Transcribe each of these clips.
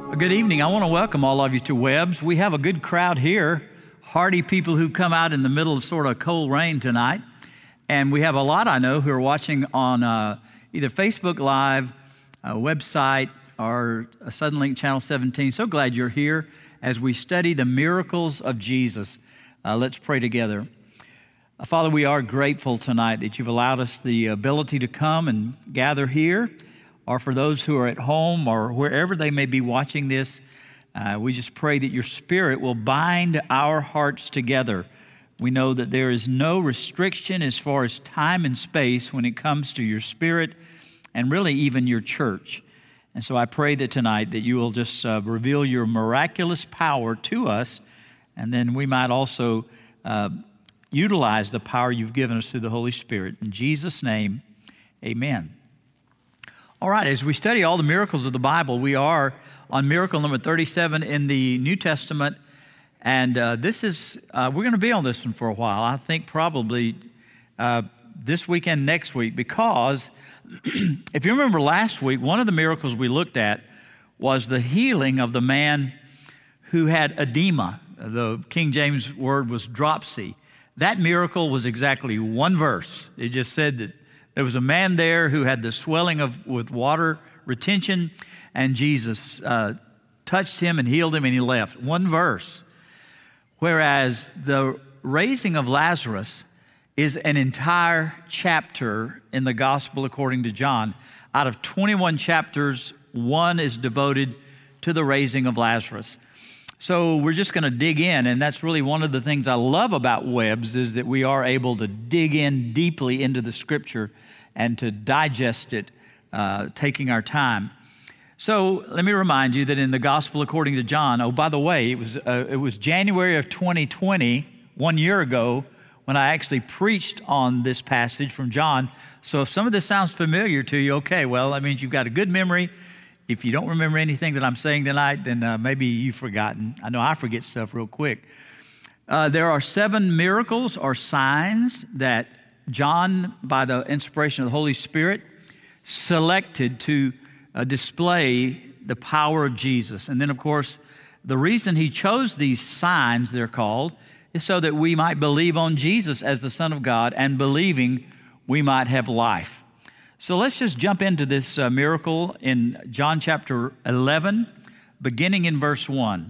Good evening. I want to welcome all of you to Webb's. We have a good crowd here, hardy people who come out in the middle of sort of cold rain tonight. And we have a lot, I know, who are watching on either Facebook Live, website, or Suddenlink Channel 17. So glad you're here as we study the miracles of Jesus. Let's pray together. Father, we are grateful tonight that you've allowed us the ability to come and gather here, or for those who are at home or wherever they may be watching this. We just pray that your Spirit will bind our hearts together. We know that there is no restriction as far as time and space when it comes to your Spirit and really even your church. And so I pray that tonight that you will just reveal your miraculous power to us, and then we might also utilize the power you've given us through the Holy Spirit. In Jesus' name, amen. All right, as we study all the miracles of the Bible, we are on miracle number 37 in the New Testament. And we're going to be on this one for a while. I think probably this weekend, next week, because if you remember last week, one of the miracles we looked at was the healing of the man who had edema. The King James word was dropsy. That miracle was exactly one verse. It just said that there was a man there who had the swelling with water retention, and Jesus touched him and healed him, and he left. One verse. Whereas the raising of Lazarus is an entire chapter in the Gospel according to John. Out of 21 chapters, one is devoted to the raising of Lazarus. So we're just going to dig in, and that's really one of the things I love about Webb's is that we are able to dig in deeply into the Scripture and to digest it, taking our time. So let me remind you that in the Gospel according to John, oh, by the way, it was January of 2020, 1 year ago, when I actually preached on this passage from John. So if some of this sounds familiar to you, okay, well, that means you've got a good memory. If you don't remember anything that I'm saying tonight, then maybe you've forgotten. I know I forget stuff real quick. There are 7 miracles or signs that John, by the inspiration of the Holy Spirit, selected to display the power of Jesus. And then, of course, the reason he chose these signs, they're called, is so that we might believe on Jesus as the Son of God, and believing we might have life. So let's just jump into this miracle in John chapter 11, beginning in verse 1.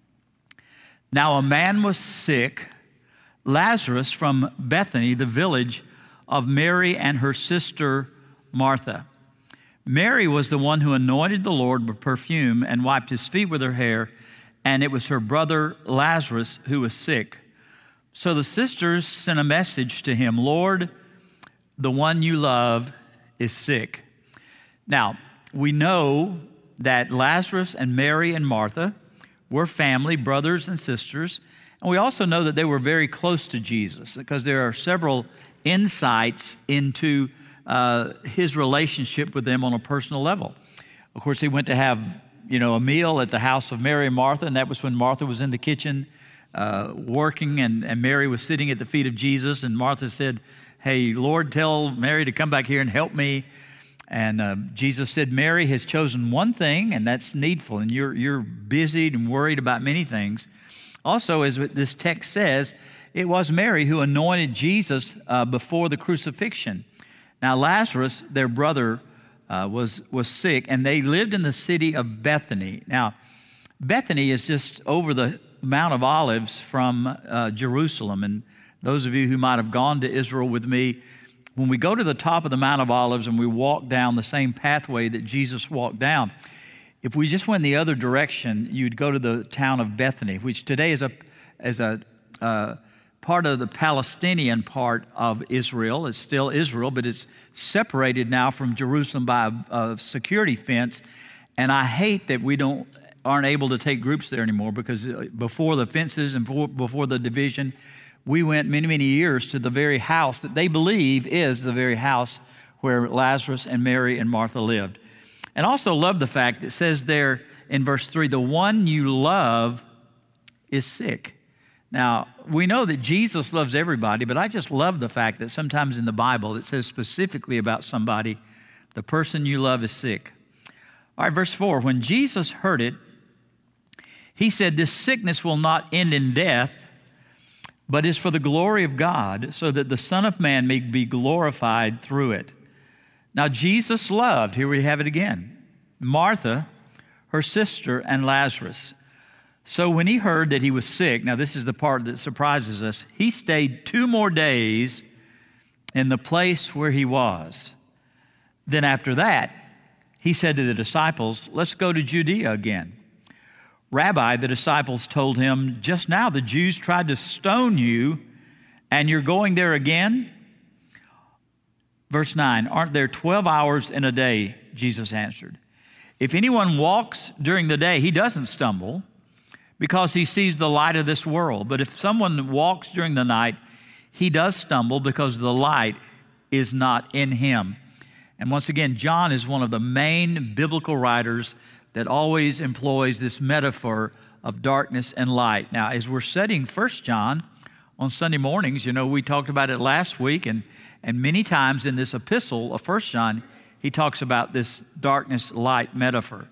Now a man was sick, Lazarus from Bethany, the village of Mary and her sister Martha. Mary was the one who anointed the Lord with perfume and wiped his feet with her hair, and it was her brother Lazarus who was sick. So the sisters sent a message to him, Lord, the one you love is sick. Now, we know that Lazarus and Mary and Martha were family, brothers and sisters, and we also know that they were very close to Jesus because there are several insights into his relationship with them on a personal level. Of course, he went to have, a meal at the house of Mary and Martha, and that was when Martha was in the kitchen working, and Mary was sitting at the feet of Jesus, and Martha said, hey, Lord, tell Mary to come back here and help me. And Jesus said, Mary has chosen one thing, and that's needful, and you're busied and worried about many things. Also, as this text says, it was Mary who anointed Jesus before the crucifixion. Now, Lazarus, their brother, was sick, and they lived in the city of Bethany. Now, Bethany is just over the Mount of Olives from Jerusalem, and those of you who might have gone to Israel with me, when we go to the top of the Mount of Olives and we walk down the same pathway that Jesus walked down, if we just went the other direction, you'd go to the town of Bethany, which today is a part of the Palestinian part of Israel. It's still Israel, but it's separated now from Jerusalem by a security fence. And I hate that we aren't able to take groups there anymore, because before the fences and before the division, we went many, many years to the very house that they believe is the very house where Lazarus and Mary and Martha lived. And also love the fact that it says there in verse 3, the one you love is sick. Now, we know that Jesus loves everybody, but I just love the fact that sometimes in the Bible it says specifically about somebody, the person you love is sick. All right, verse 4, when Jesus heard it, He said, this sickness will not end in death, but is for the glory of God, so that the Son of Man may be glorified through it. Now Jesus loved, here we have it again, Martha, her sister, and Lazarus. So when he heard that he was sick, now this is the part that surprises us, he stayed 2 more days in the place where he was. Then after that, he said to the disciples, let's go to Judea again. Rabbi, the disciples told him, just now the Jews tried to stone you, and you're going there again? Verse 9, aren't there 12 hours in a day? Jesus answered. If anyone walks during the day, he doesn't stumble because he sees the light of this world. But if someone walks during the night, he does stumble because the light is not in him. And once again, John is one of the main biblical writers that always employs this metaphor of darkness and light. Now, as we're studying 1 John on Sunday mornings, you know, we talked about it last week, and many times in this epistle of 1 John, he talks about this darkness-light metaphor.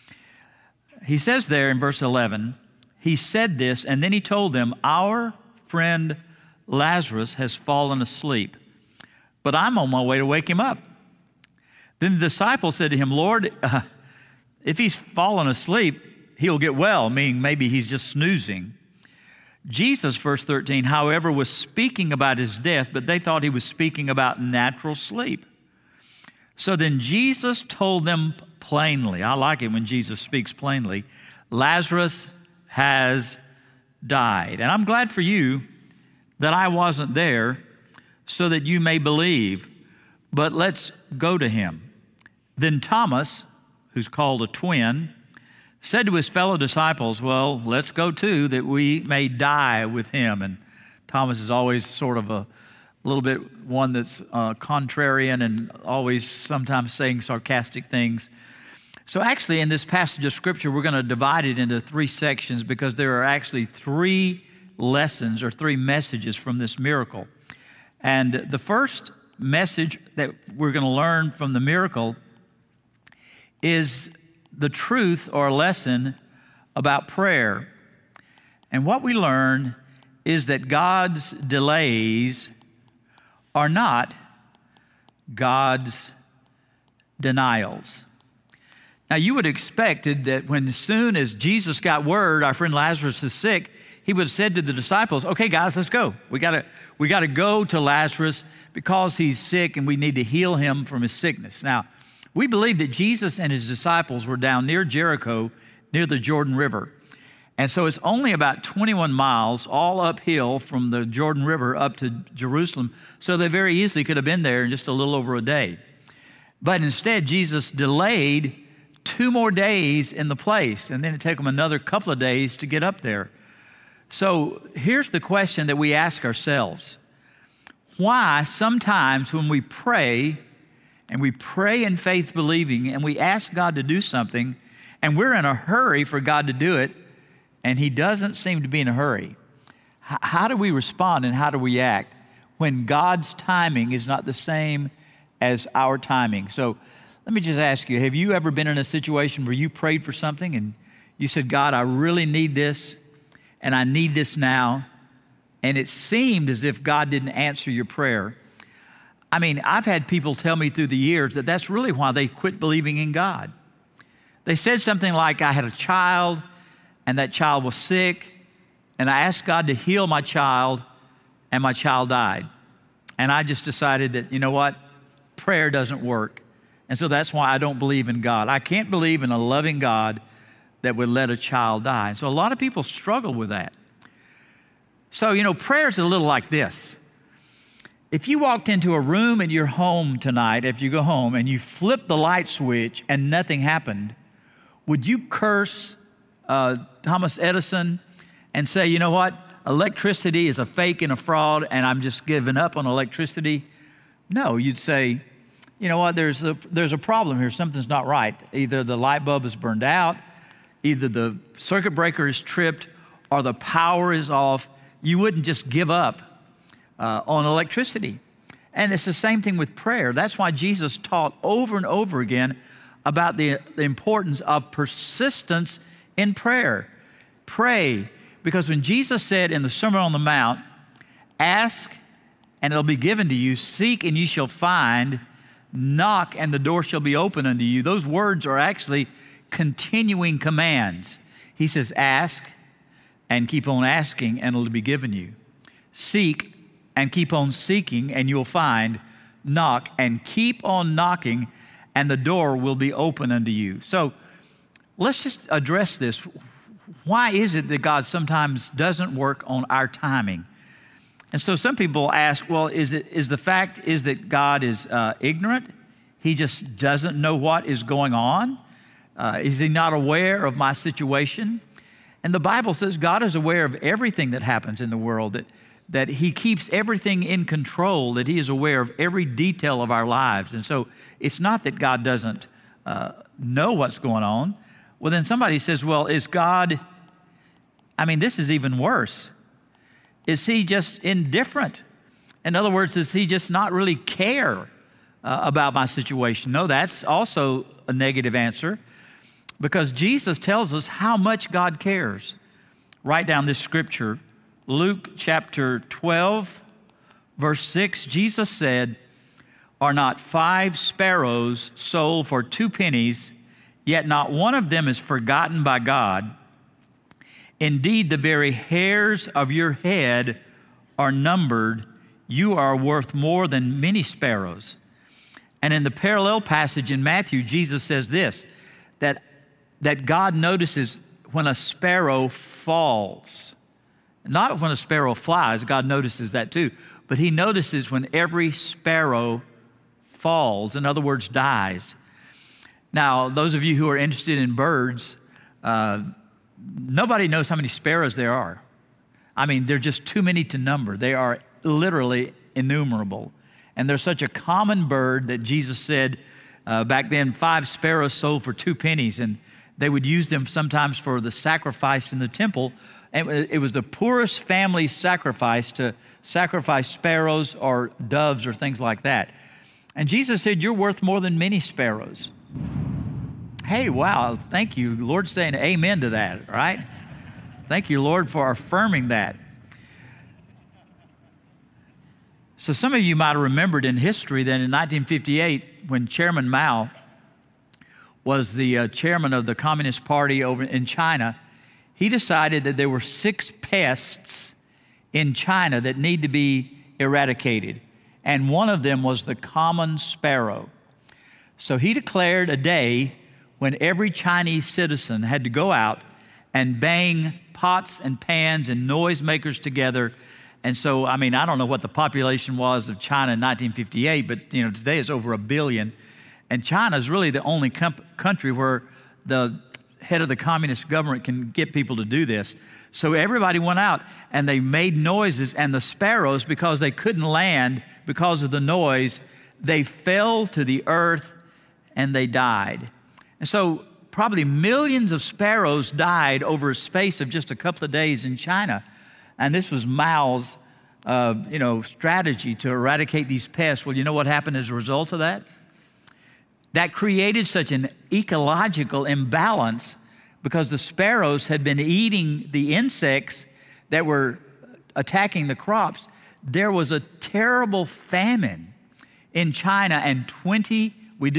He says there in verse 11, he said this, and then he told them, our friend Lazarus has fallen asleep, but I'm on my way to wake him up. Then the disciples said to him, Lord, if he's fallen asleep, he'll get well, meaning maybe he's just snoozing. Jesus, verse 13, however, was speaking about his death, but they thought he was speaking about natural sleep. So then Jesus told them plainly, I like it when Jesus speaks plainly, Lazarus has died. And I'm glad for you that I wasn't there so that you may believe, but let's go to him. Then Thomas, who's called a twin, said to his fellow disciples, well, let's go too, that we may die with him. And Thomas is always sort of a little bit one that's contrarian and always sometimes saying sarcastic things. So actually in this passage of Scripture, we're going to divide it into 3 sections because there are actually 3 lessons or 3 messages from this miracle. And the first message that we're going to learn from the miracle is the truth or lesson about prayer. And what we learn is that God's delays are not God's denials. Now, you would have expected that when as soon as Jesus got word our friend Lazarus is sick, he would have said to the disciples, okay, guys, let's go. We got to go to Lazarus because he's sick and we need to heal him from his sickness. Now, we believe that Jesus and his disciples were down near Jericho, near the Jordan River. And so it's only about 21 miles all uphill from the Jordan River up to Jerusalem. So they very easily could have been there in just a little over a day. But instead, Jesus delayed 2 more days in the place, and then it took them another couple of days to get up there. So here's the question that we ask ourselves. Why sometimes when we pray, and we pray in faith believing, and we ask God to do something, and we're in a hurry for God to do it, and he doesn't seem to be in a hurry. How do we respond and how do we act when God's timing is not the same as our timing? So let me just ask you, have you ever been in a situation where you prayed for something and you said, God, I really need this, and I need this now, and it seemed as if God didn't answer your prayer? I mean, I've had people tell me through the years that that's really why they quit believing in God. They said something like, I had a child, and that child was sick, and I asked God to heal my child, and my child died. And I just decided that, you know what? Prayer doesn't work. And so that's why I don't believe in God. I can't believe in a loving God that would let a child die. And so a lot of people struggle with that. So, you know, prayer is a little like this. If you walked into a room in your home tonight, if you go home, and you flip the light switch and nothing happened, would you curse Thomas Edison and say, you know what, electricity is a fake and a fraud, and I'm just giving up on electricity? No, you'd say, you know what, there's a problem here. Something's not right. Either the light bulb is burned out, either the circuit breaker is tripped, or the power is off. You wouldn't just give up on electricity. And it's the same thing with prayer. That's why Jesus taught over and over again about the importance of persistence in prayer. pray. Because when Jesus said in the Sermon on the Mount, ask and it'll be given to you, seek and you shall find, knock and the door shall be open unto you. Those words are actually continuing commands. He says, ask and keep on asking and it'll be given you. Seek and keep on seeking and you'll find. Knock and keep on knocking and the door will be open unto you. So let's just address this. Why is it that God sometimes doesn't work on our timing? And so some people ask, well, is the fact that God is ignorant? He just doesn't know what is going on? Is he not aware of my situation? And the Bible says God is aware of everything that happens in the world, that he keeps everything in control, that he is aware of every detail of our lives. And so it's not that God doesn't know what's going on. Well, then somebody says, well, is God, this is even worse. Is he just indifferent? In other words, does he just not really care about my situation? No, that's also a negative answer, because Jesus tells us how much God cares. Write down this scripture. Luke chapter 12, verse 6, Jesus said, are not 5 sparrows sold for 2 pennies, yet not one of them is forgotten by God? Indeed, the very hairs of your head are numbered. You are worth more than many sparrows. And in the parallel passage in Matthew, Jesus says this, that God notices when a sparrow falls. Not when a sparrow flies, God notices that too, but he notices when every sparrow falls, in other words, dies. Now, those of you who are interested in birds, nobody knows how many sparrows there are. They're just too many to number. They are literally innumerable. And they're such a common bird that Jesus said back then, 5 sparrows sold for 2 pennies, and they would use them sometimes for the sacrifice in the temple. And it was the poorest family sacrifice to sacrifice sparrows or doves or things like that. And Jesus said, you're worth more than many sparrows. Hey, wow, thank you. The Lord's saying amen to that, right? Thank you, Lord, for affirming that. So some of you might have remembered in history that in 1958, when Chairman Mao was the chairman of the Communist Party over in China, he decided that there were 6 pests in China that need to be eradicated. And one of them was the common sparrow. So he declared a day when every Chinese citizen had to go out and bang pots and pans and noisemakers together. And so, I don't know what the population was of China in 1958, but today it's over 1 billion. And China is really the only country where the head of the communist government can get people to do this. So everybody went out and they made noises, and the sparrows, because they couldn't land because of the noise, they fell to the earth and they died. And so probably millions of sparrows died over a space of just a couple of days in China. And this was Mao's strategy to eradicate these pests. Well, you know what happened as a result of that? That created such an ecological imbalance, because the sparrows had been eating the insects that were attacking the crops. There was a terrible famine in China, and 20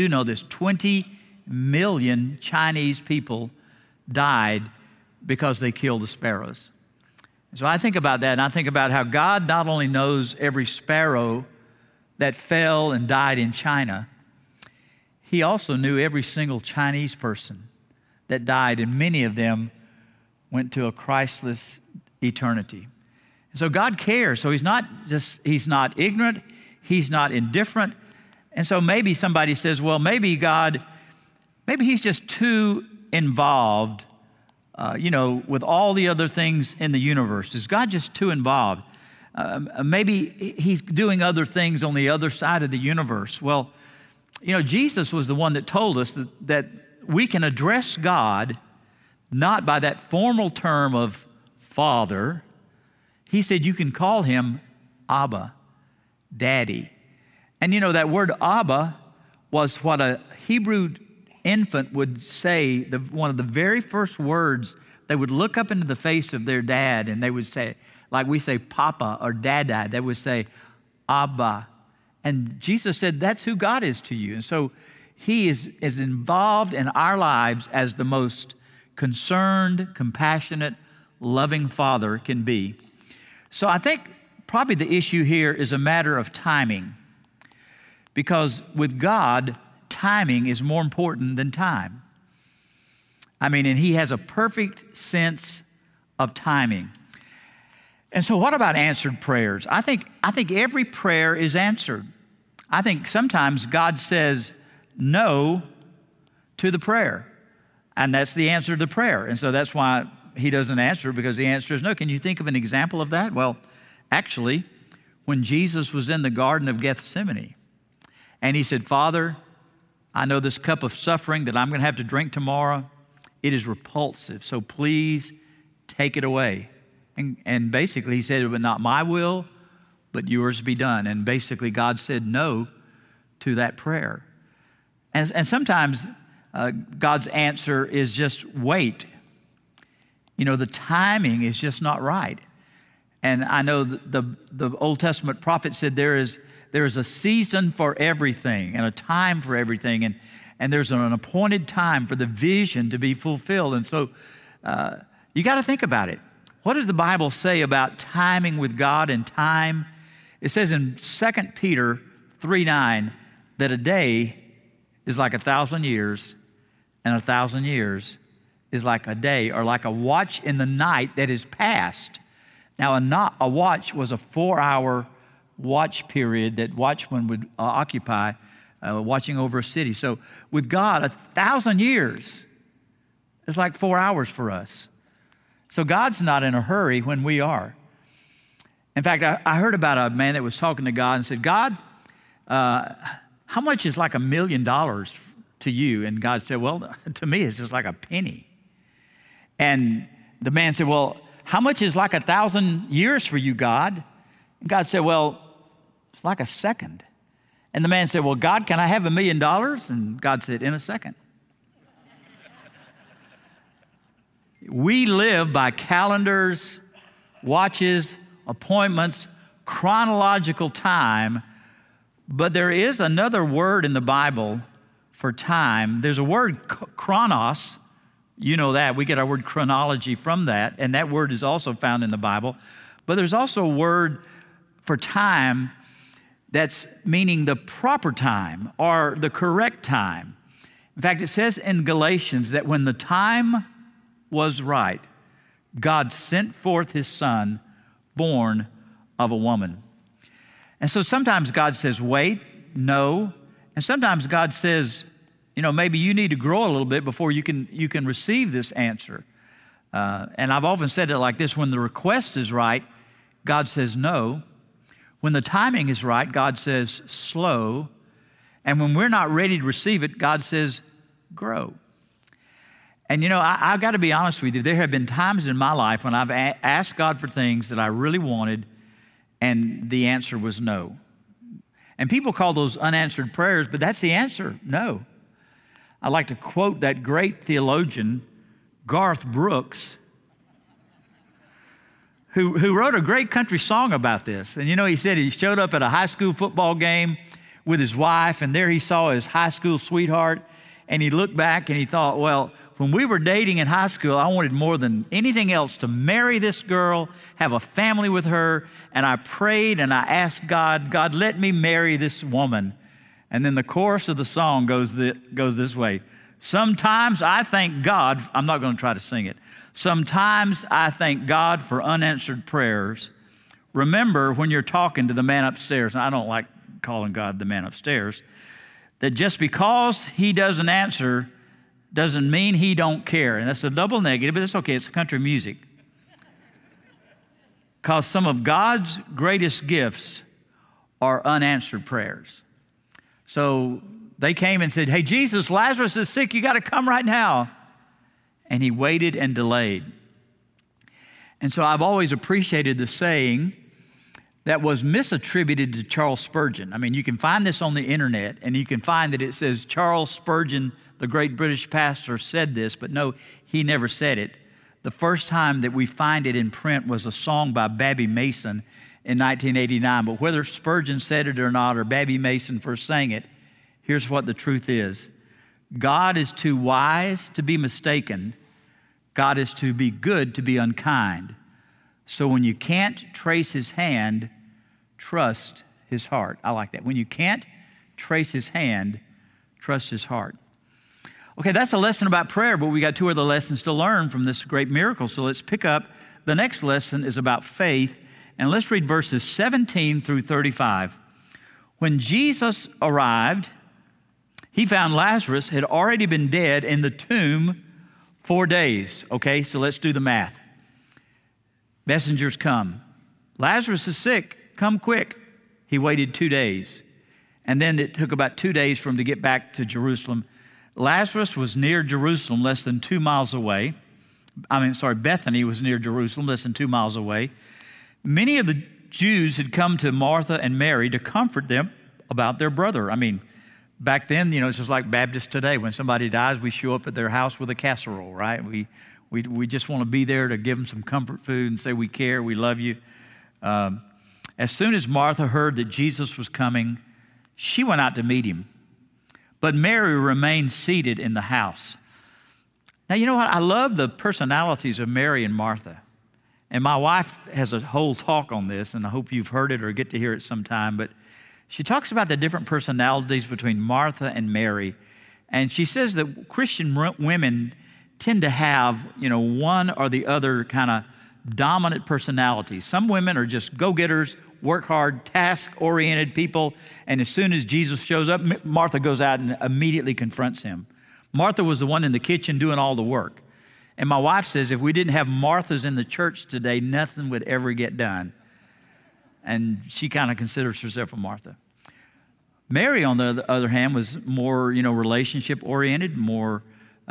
million Chinese people died because they killed the sparrows. So I think about that, and I think about how God not only knows every sparrow that fell and died in China, he also knew every single Chinese person that died, and many of them went to a Christless eternity. And so God cares. So he's not ignorant, he's not indifferent. And so maybe somebody says, well, maybe he's just too involved, with all the other things in the universe. Is God just too involved? Maybe he's doing other things on the other side of the universe. Well, Jesus was the one that told us that we can address God not by that formal term of Father. He said you can call him Abba, Daddy. And that word Abba was what a Hebrew infant would say, one of the very first words, they would look up into the face of their dad and they would say, like we say Papa or Dada, they would say Abba. And Jesus said, that's who God is to you. And so he is involved in our lives as the most concerned, compassionate, loving Father can be. So I think probably the issue here is a matter of timing. Because with God, timing is more important than time. And he has a perfect sense of timing. And so what about answered prayers? I think every prayer is answered. I think sometimes God says no to the prayer. And that's the answer to the prayer. And so that's why he doesn't answer, because the answer is no. Can you think of an example of that? Well, actually, when Jesus was in the Garden of Gethsemane, and he said, Father, I know this cup of suffering that I'm going to have to drink tomorrow, it is repulsive, so please take it away. And basically he said, but not my will, but yours be done. And basically God said no to that prayer. And sometimes God's answer is just wait. The timing is just not right. And I know the Old Testament prophet said there is a season for everything and a time for everything. And there's an appointed time for the vision to be fulfilled. And so you got to think about it. What does the Bible say about timing with God and time? It says in 2 Peter 3:9 that a day is like 1,000 years, and 1,000 years is like a day, or like a watch in the night that is past. Now, a watch was a 4-hour watch period that watchmen would occupy, watching over a city. So with God, 1,000 years is like 4 hours for us. So God's not in a hurry when we are. In fact, I heard about a man that was talking to God and said, God, how much is like $1 million to you? And God said, well, to me, it's just like a penny. And the man said, well, how much is like 1,000 years for you, God? And God said, well, it's like a second. And the man said, well, God, can I have $1 million? And God said, in a second. We live by calendars, watches, appointments, chronological time, but there is another word in the Bible for time. There's a word, chronos. You know that. We get our word chronology from that, and that word is also found in the Bible. But there's also a word for time that's meaning the proper time or the correct time. In fact, it says in Galatians that when the time was right, God sent forth his Son, born of a woman. And so sometimes God says, wait, no. And sometimes God says, maybe you need to grow a little bit before you can receive this answer. And I've often said it like this: when the request is right, God says no. When the timing is right, God says slow. And when we're not ready to receive it, God says grow. And I've got to be honest with you. There have been times in my life when I've asked God for things that I really wanted, and the answer was no. And people call those unanswered prayers, but that's the answer, no. I like to quote that great theologian, Garth Brooks, who wrote a great country song about this. And he said he showed up at a high school football game with his wife, and there he saw his high school sweetheart, and he looked back and he thought, well, when we were dating in high school, I wanted more than anything else to marry this girl, have a family with her, and I prayed and I asked God, God, let me marry this woman. And then the chorus of the song goes this way. Sometimes I thank God, I'm not going to try to sing it. Sometimes I thank God for unanswered prayers. Remember when you're talking to the man upstairs, and I don't like calling God the man upstairs, that just because he doesn't answer doesn't mean he don't care. And that's a double negative, but it's okay. It's country music. Because some of God's greatest gifts are unanswered prayers. So they came and said, hey, Jesus, Lazarus is sick. You got to come right now. And he waited and delayed. And so I've always appreciated the saying that was misattributed to Charles Spurgeon. I mean, you can find this on the internet, and you can find that it says Charles Spurgeon, the great British pastor, said this, but no, he never said it. The first time that we find it in print was a song by Babbie Mason in 1989. But whether Spurgeon said it or not, or Babbie Mason first sang it, here's what the truth is. God is too wise to be mistaken. God is too be good to be unkind. So when you can't trace his hand, trust his heart. I like that. When you can't trace his hand, trust his heart. Okay, that's a lesson about prayer, but we got two other lessons to learn from this great miracle. So let's pick up. The next lesson is about faith, and let's read verses 17 through 35. When Jesus arrived, he found Lazarus had already been dead in the tomb 4 days. Okay, so let's do the math. Messengers come. Lazarus is sick. Come quick. He waited 2 days. And then it took about 2 days for him to get back to Jerusalem. Lazarus was near Jerusalem, less than 2 miles away. Bethany was near Jerusalem, less than 2 miles away. Many of the Jews had come to Martha and Mary to comfort them about their brother. I mean, back then, it's just like Baptists today. When somebody dies, we show up at their house with a casserole, right? We just want to be there to give them some comfort food and say we care, we love you. As soon as Martha heard that Jesus was coming, she went out to meet him. But Mary remained seated in the house. Now, you know what? I love the personalities of Mary and Martha. And my wife has a whole talk on this, and I hope you've heard it or get to hear it sometime. But she talks about the different personalities between Martha and Mary. And she says that Christian women tend to have, one or the other kind of dominant personality. Some women are just go-getters, work hard, task-oriented people, and as soon as Jesus shows up, Martha goes out and immediately confronts him. Martha was the one in the kitchen doing all the work. And my wife says if we didn't have Marthas in the church today, nothing would ever get done. And she kind of considers herself a Martha. Mary, on the other hand, was more, relationship-oriented, more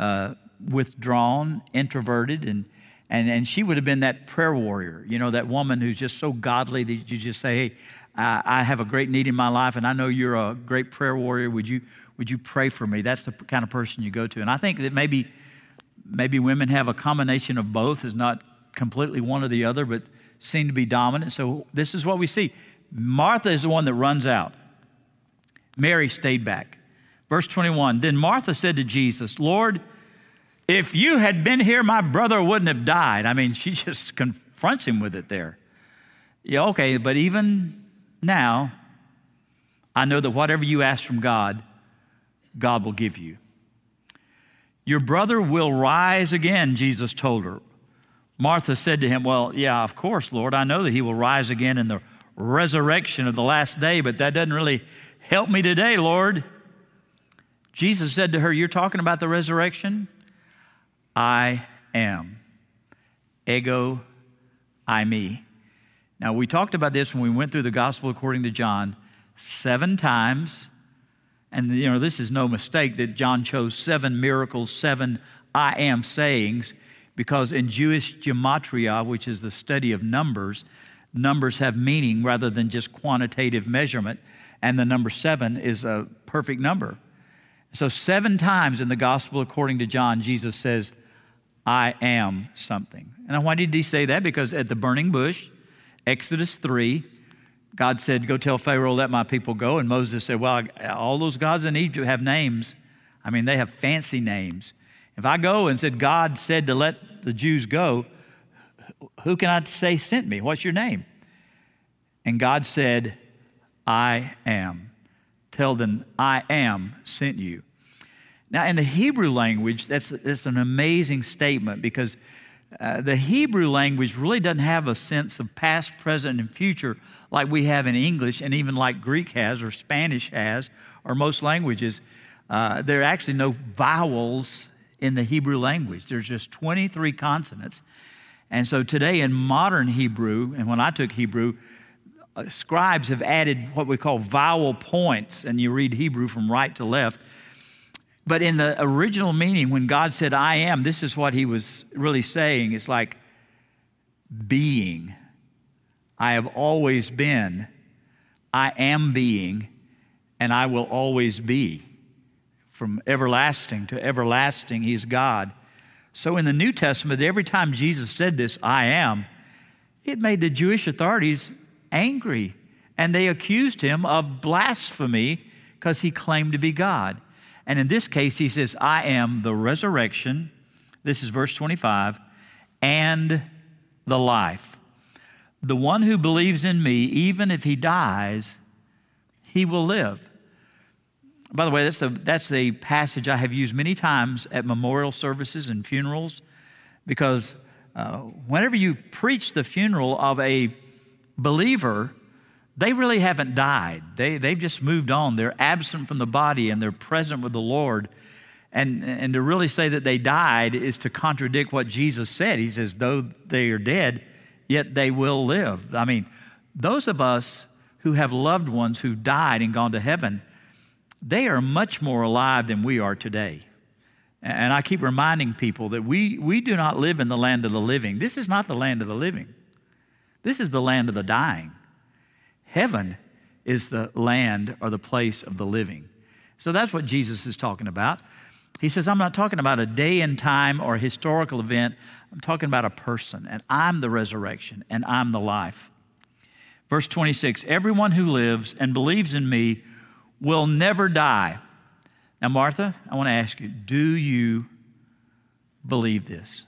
withdrawn, introverted, and she would have been that prayer warrior, that woman who's just so godly that you just say, hey, I have a great need in my life, and I know you're a great prayer warrior. Would you pray for me? That's the kind of person you go to. And I think that maybe women have a combination of both. It's not completely one or the other, but seem to be dominant. So this is what we see. Martha is the one that runs out. Mary stayed back. Verse 21, then Martha said to Jesus, Lord, if you had been here, my brother wouldn't have died. I mean, she just confronts him with it there. Yeah, okay, but even now, I know that whatever you ask from God, God will give you. Your brother will rise again, Jesus told her. Martha said to him, well, yeah, of course, Lord. I know that he will rise again in the resurrection of the last day, but that doesn't really help me today, Lord. Jesus said to her, you're talking about the resurrection? I am. Ego, I, me. Now, we talked about this when we went through the gospel according to John 7 times. And, this is no mistake that John chose 7 miracles, 7 I am sayings, because in Jewish gematria, which is the study of numbers, numbers have meaning rather than just quantitative measurement. And the number 7 is a perfect number. So 7 times in the gospel according to John, Jesus says, I am something. And why did he say that? Because at the burning bush, Exodus 3, God said, go tell Pharaoh, let my people go. And Moses said, well, all those gods in Egypt have names. I mean, they have fancy names. If I go and said, God said to let the Jews go, who can I say sent me? What's your name? And God said, I am. Tell them, I am sent you. Now, in the Hebrew language, that's an amazing statement because the Hebrew language really doesn't have a sense of past, present, and future like we have in English and even like Greek has or Spanish has or most languages. There are actually no vowels in the Hebrew language. There's just 23 consonants. And so today in modern Hebrew, and when I took Hebrew, scribes have added what we call vowel points, and you read Hebrew from right to left. But in the original meaning, when God said, I am, this is what he was really saying. It's like being. I have always been, I am being, and I will always be. From everlasting to everlasting, He's God. So in the New Testament, every time Jesus said this, I am, it made the Jewish authorities angry. And they accused Him of blasphemy because He claimed to be God. And in this case, He says, I am the resurrection, this is verse 25, and the life. The one who believes in me, even if he dies, he will live. By the way, that's the passage I have used many times at memorial services and funerals, because whenever you preach the funeral of a believer, they really haven't died. They've just moved on. They're absent from the body and they're present with the Lord. And to really say that they died is to contradict what Jesus said. He says, though they are dead, yet they will live. I mean, those of us who have loved ones who died and gone to heaven, they are much more alive than we are today. And I keep reminding people that we do not live in the land of the living. This is not the land of the living. This is the land of the dying. Heaven is the land or the place of the living. So that's what Jesus is talking about. He says, I'm not talking about a day and time or a historical event. I'm talking about a person, and I'm the resurrection, and I'm the life. Verse 26, everyone who lives and believes in me will never die. Now, Martha, I want to ask you, do you believe this?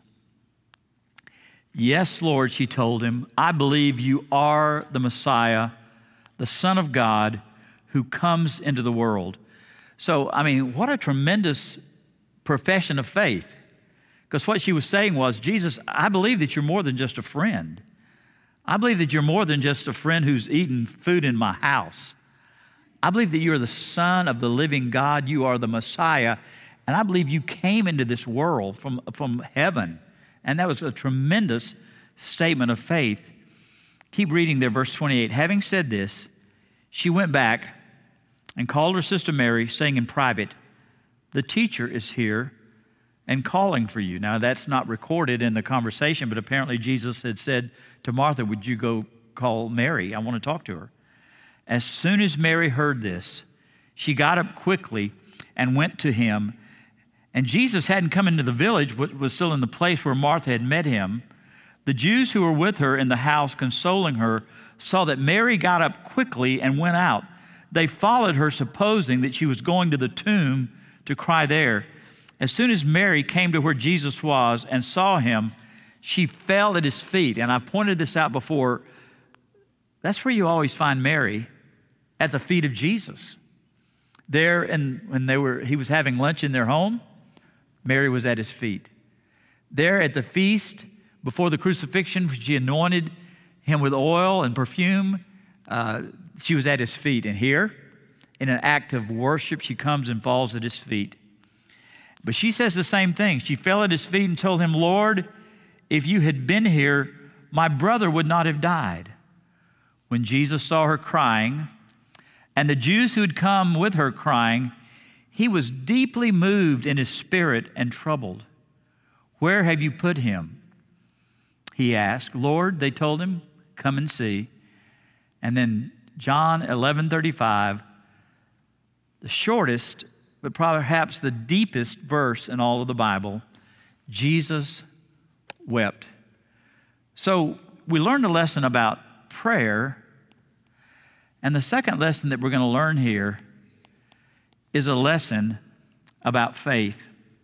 Yes, Lord, she told him, I believe you are the Messiah, the Son of God, who comes into the world. So, I mean, what a tremendous profession of faith. Because what she was saying was, Jesus, I believe that you're more than just a friend. I believe that you're more than just a friend who's eaten food in my house. I believe that you are the Son of the living God. You are the Messiah. And I believe you came into this world from heaven. And that was a tremendous statement of faith. Keep reading there, verse 28. Having said this, she went back and called her sister Mary, saying in private, the teacher is here and calling for you. Now, that's not recorded in the conversation, but apparently Jesus had said to Martha, would you go call Mary? I want to talk to her. As soon as Mary heard this, she got up quickly and went to him. And Jesus hadn't come into the village, was still in the place where Martha had met him. The Jews who were with her in the house consoling her saw that Mary got up quickly and went out. They followed her, supposing that she was going to the tomb to cry there. As soon as Mary came to where Jesus was and saw him, she fell at his feet. And I've pointed this out before. That's where you always find Mary, at the feet of Jesus. There, and when he was having lunch in their home, Mary was at his feet. There at the feast before the crucifixion, she anointed him with oil and perfume. She was at his feet. And here, in an act of worship, she comes and falls at his feet. But she says the same thing. She fell at his feet and told him, Lord, if you had been here, my brother would not have died. When Jesus saw her crying, and the Jews who had come with her crying, he was deeply moved in his spirit and troubled. Where have you put him? He asked. Lord, they told him, come and see. And then John 11:35, the shortest, but perhaps the deepest verse in all of the Bible, Jesus wept. So we learned a lesson about prayer. And the second lesson that we're going to learn here is a lesson about faith.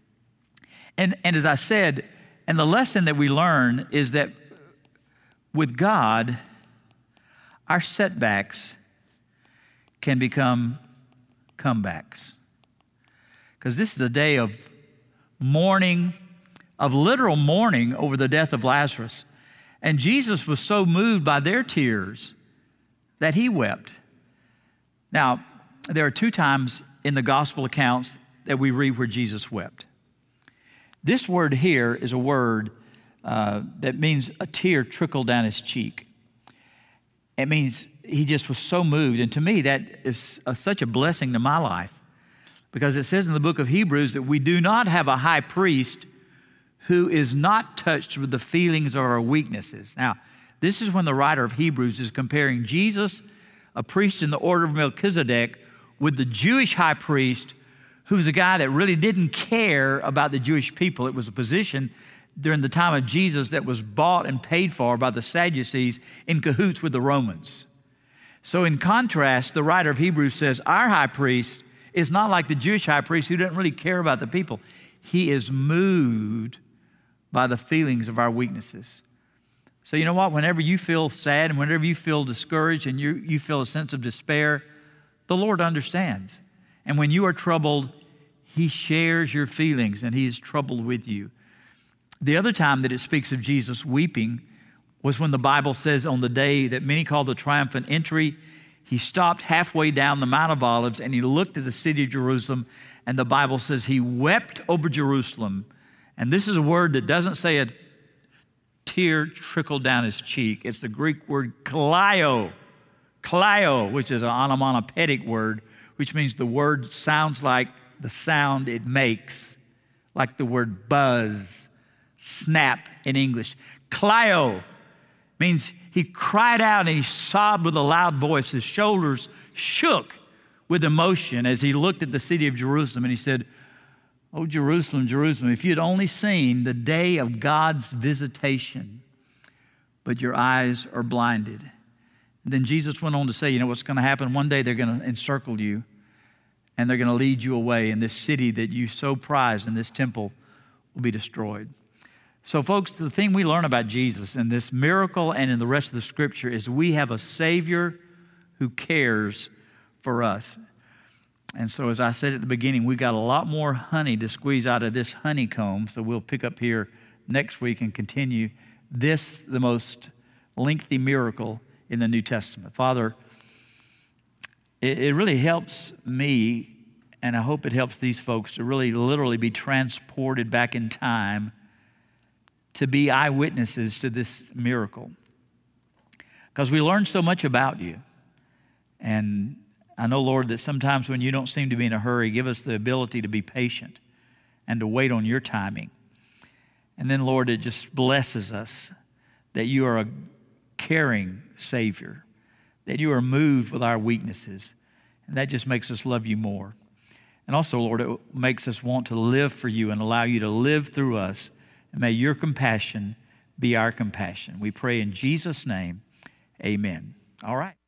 And as I said, and the lesson that we learn is that with God, our setbacks can become comebacks. Because this is a day of mourning, of literal mourning over the death of Lazarus. And Jesus was so moved by their tears that he wept. Now, there are two times in the gospel accounts that we read where Jesus wept. This word here is a word that means a tear trickled down his cheek. It means he just was so moved. And to me, that is such a blessing to my life, because it says in the book of Hebrews that we do not have a high priest who is not touched with the feelings or our weaknesses. Now, This is when the writer of Hebrews is comparing Jesus, a priest in the order of Melchizedek, with the Jewish high priest, who was a guy that really didn't care about the Jewish people. It was a position during the time of Jesus that was bought and paid for by the Sadducees in cahoots with the Romans. So in contrast, the writer of Hebrews says, our high priest is not like the Jewish high priest who doesn't really care about the people. He is moved by the feelings of our weaknesses. So you know what? Whenever you feel sad and whenever you feel discouraged and you feel a sense of despair, the Lord understands. And when you are troubled, He shares your feelings and He is troubled with you. The other time that it speaks of Jesus weeping was when the Bible says on the day that many call the triumphant entry, He stopped halfway down the Mount of Olives and He looked at the city of Jerusalem, and the Bible says He wept over Jerusalem. And this is a word that doesn't say a tear trickled down His cheek. It's the Greek word kleio, which is an onomatopoeic word, which means the word sounds like the sound it makes, like the word buzz, snap in English. Kleio means He cried out and He sobbed with a loud voice. His shoulders shook with emotion as He looked at the city of Jerusalem, and He said, "Oh, Jerusalem, Jerusalem, if you had only seen the day of God's visitation, but your eyes are blinded." And then Jesus went on to say, you know what's going to happen? One day they're going to encircle you, and they're going to lead you away, and this city that you so prize and this temple will be destroyed. So folks, the thing we learn about Jesus in this miracle and in the rest of the Scripture is we have a Savior who cares for us. And so as I said at the beginning, we got a lot more honey to squeeze out of this honeycomb. So we'll pick up here next week and continue this, the most lengthy miracle in the New Testament. Father, it really helps me, and I hope it helps these folks to really literally be transported back in time to be eyewitnesses to this miracle. Because we learn so much about You. And I know, Lord, that sometimes when You don't seem to be in a hurry, give us the ability to be patient and to wait on Your timing. And then, Lord, it just blesses us that You are a caring Savior, that You are moved with our weaknesses, and that just makes us love You more. And also, Lord, it makes us want to live for You and allow You to live through us, and may Your compassion be our compassion. We pray in Jesus' name, amen. All right.